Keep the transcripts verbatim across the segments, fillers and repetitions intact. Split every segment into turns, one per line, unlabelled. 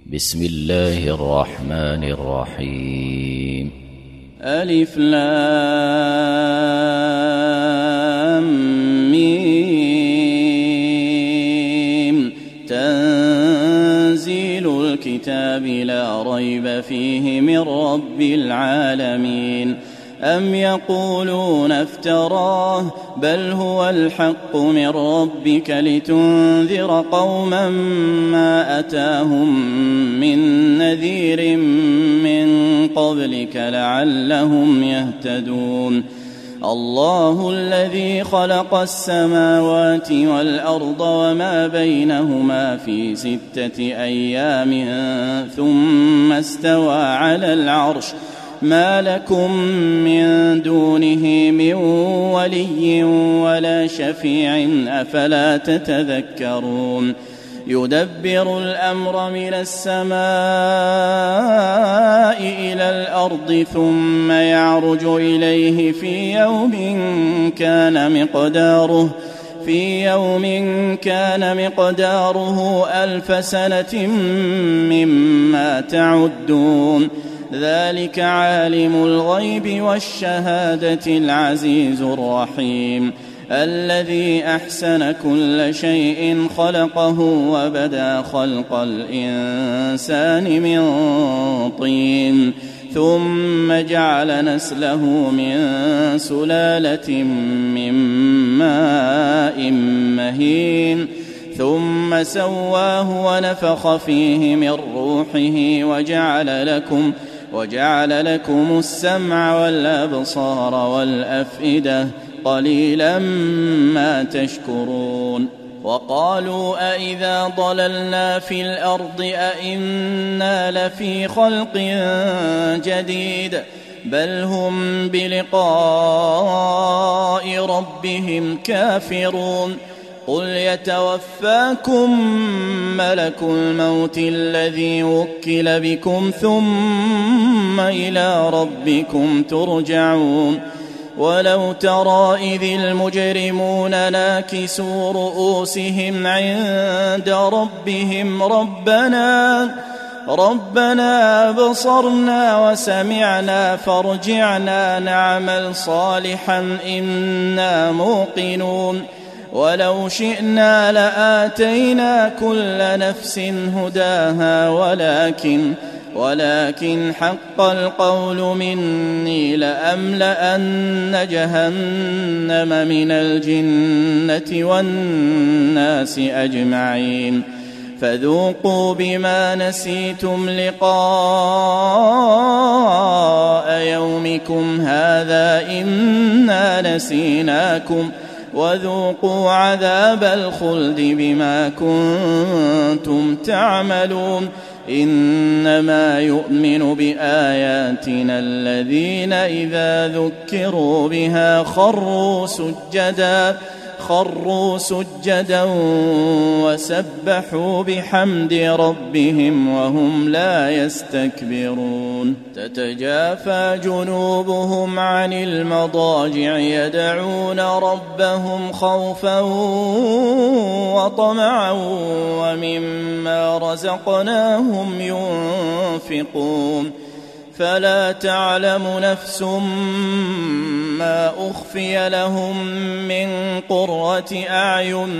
بسم الله الرحمن الرحيم.
ألف لام ميم. تنزيل الكتاب لا ريب فيه من رب العالمين. أم يقولون افتراه بل هو الحق من ربك لتنذر قوما ما أتاهم من نذير من قبلك لعلهم يهتدون. الله الذي خلق السماوات والأرض وما بينهما في ستة أيام ثم استوى على العرش ما لكم من دونه من ولي ولا شفيع أفلا تتذكرون. يدبر الأمر من السماء إلى الأرض ثم يعرج إليه في يوم كان مقداره في يوم كان مقداره ألف سنة مما تعدون. ذلك عالم الغيب والشهادة العزيز الرحيم الذي أحسن كل شيء خلقه وبدأ خلق الإنسان من طين ثم جعل نسله من سلالة من ماء مهين ثم سواه ونفخ فيه من روحه وجعل لكم وجعل لكم السمع والأبصار والأفئدة قليلا ما تشكرون. وقالوا أئذا ضللنا في الأرض أئنا لفي خلق جديد بل هم بلقاء ربهم كافرون. قل يتوفاكم ملك الموت الذي وكل بكم ثم إلى ربكم ترجعون. ولو ترى إذ المجرمون ناكسوا رؤوسهم عند ربهم ربنا ربنا أبصرنا وسمعنا فارجعنا نعمل صالحا إنا موقنون. ولو شئنا لآتينا كل نفس هداها ولكن ولكن حق القول مني لأملأن جهنم من الجنة والناس أجمعين. فذوقوا بما نسيتم لقاء يومكم هذا إنا نسيناكم وذوقوا عذاب الخلد بما كنتم تعملون. إنما يؤمن بآياتنا الذين إذا ذكروا بها خروا سجدا خروا سجدا وسبحوا بحمد ربهم وهم لا يستكبرون. تتجافى جنوبهم عن المضاجع يدعون ربهم خوفا وطمعا ومما رزقناهم ينفقون. فلا تعلم نفس ما أخفي لهم من قرة أعين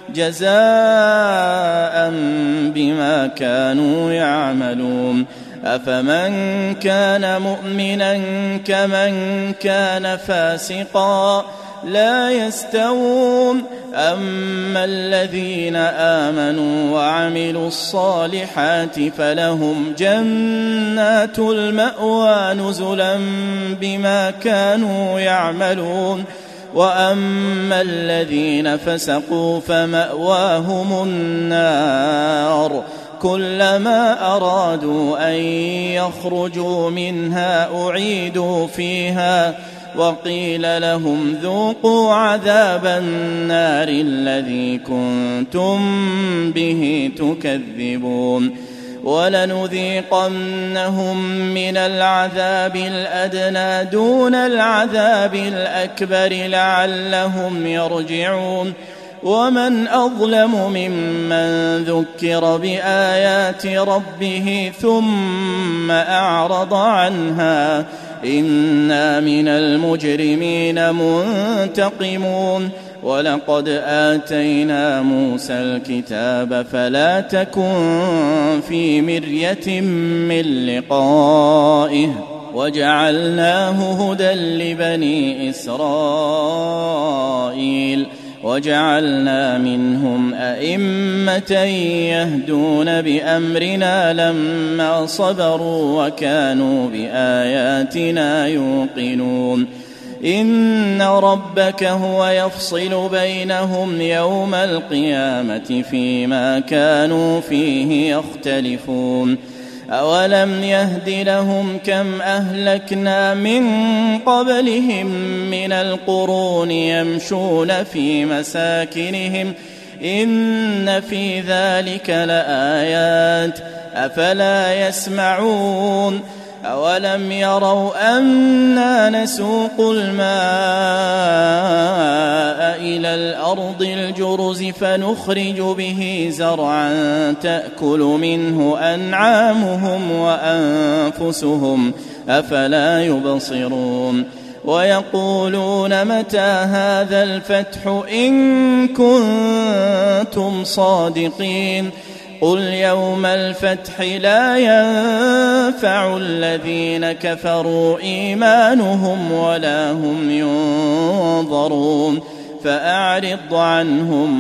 جزاء بما كانوا يعملون. أفمن كان مؤمنا كمن كان فاسقا لا يستوون. أما الذين آمنوا وعملوا الصالحات فلهم جنات المأوى نزلا بما كانوا يعملون. وأما الذين فسقوا فمأواهم النار كلما أرادوا أن يخرجوا منها أعيدوا فيها وقيل لهم ذوقوا عذاب النار الذي كنتم به تكذبون. ولنذيقنهم من العذاب الأدنى دون العذاب الأكبر لعلهم يرجعون. ومن أظلم ممن ذكر بآيات ربه ثم أعرض عنها إنا من المجرمين منتقمون ولقد آتينا موسى الكتاب فلا تكن في مرية من لقائه وجعلناه هدى لبني إسرائيل وجعلنا منهم أئمة يهدون بأمرنا لما صبروا وكانوا بآياتنا يوقنون إن ربك هو يفصل بينهم يوم القيامة فيما كانوا فيه يختلفون أولم يهد لهم كم أهلكنا من قبلهم من القرون يمشون في مساكنهم إن في ذلك لآيات أفلا يسمعون أولم يروا أنا نسوق الماء إلى الأرض الجرز فنخرج به زرعا تأكل منه أنعامهم وأنفسهم أفلا يبصرون ويقولون متى هذا الفتح إن كنتم صادقين قل يوم الفتح لا ينفع الذين كفروا إيمانهم ولا هم ينظرون فأعرض عنهم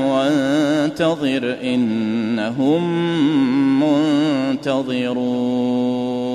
وانتظر إنهم منتظرون.